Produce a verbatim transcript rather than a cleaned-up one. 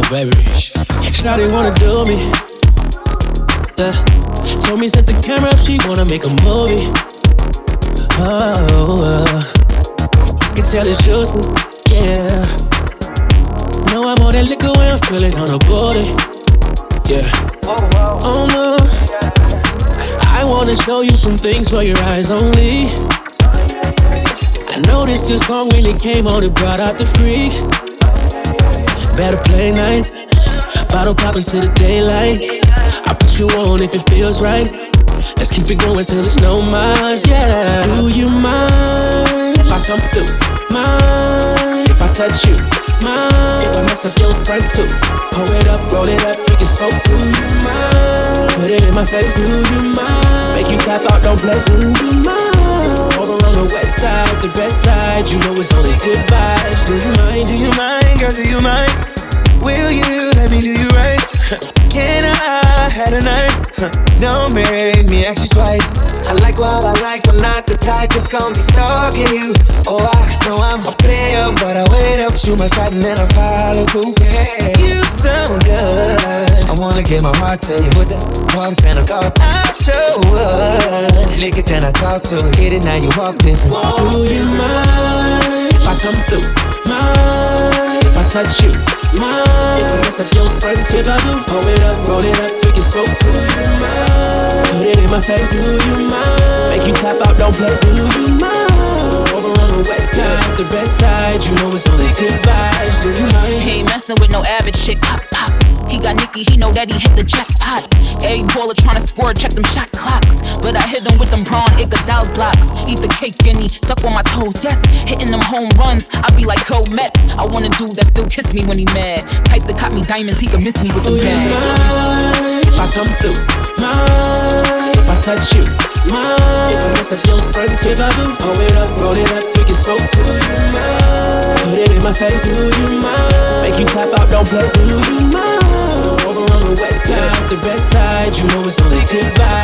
baby. Shawty wanna do me. Yeah. Told me set the camera up, she wanna make a movie. Oh, uh. I can tell it's just, yeah. Know I'm on that liquor when I'm feeling on her booty. Yeah. Oh no. I wanna show you some things for your eyes only. I noticed this song really came on, it brought out the freak. Better play nice. Bottle poppin' to the daylight. I put you on if it feels right. Let's keep it going till it's no miles, yeah. Do you mind if I come through? Mind if I touch you? Mind if I mess up your front too? Pull it up, roll it up, make it smoke. Do you mind? Put it in my face. Do you mind? Make you tap out, don't play. Do you mind? Over on the west side, the best side. You know it's only good vibes. Do you mind? Do you mind, girl? Do you mind? Will you let me do you right? Can I have a night? Don't make me ask you twice. I like what I like, but not the type that's gonna be stalking you. Oh, I know I'm a player, but I wait up. Shoot my shot and then I follow through. Yeah. You sound good. I wanna give my heart to you with the walks and a car. I show up. Lick it, then I talk to it. Hit it, now you walk different. Do you mind if I come through? Mind if I touch you? Mind if I mess up your front? If I do, pull it up, roll it up, we can smoke. Do you mind? Put it in my face. Do you mind? Make you tap out, don't play. Do you mind? Over on the west side, the best side. You know it's only good vibes. Do you mind? He ain't messing with no average chick. Pop, pop. He got Nicky, he know that he hit the jackpot. Every baller tryna score, check them shot clocks. But I hit him with them Braun Iguodala blocks. Eat the cake and he suck on my toes, yes. Hitting them home runs, I be like Cole Mets. I want a dude that still kiss me when he mad. Type that caught me diamonds, he can miss me with the bag. Mind if I come through? Mind if I touch you? Mind if I mess up your front? If I do, pull it up, roll it up, we can smoke. Do you mind? Put it in my face. Do you mind? Make you tap out, don't play. Do you mind? Over on the west side, the best side. You know it's only good vibes.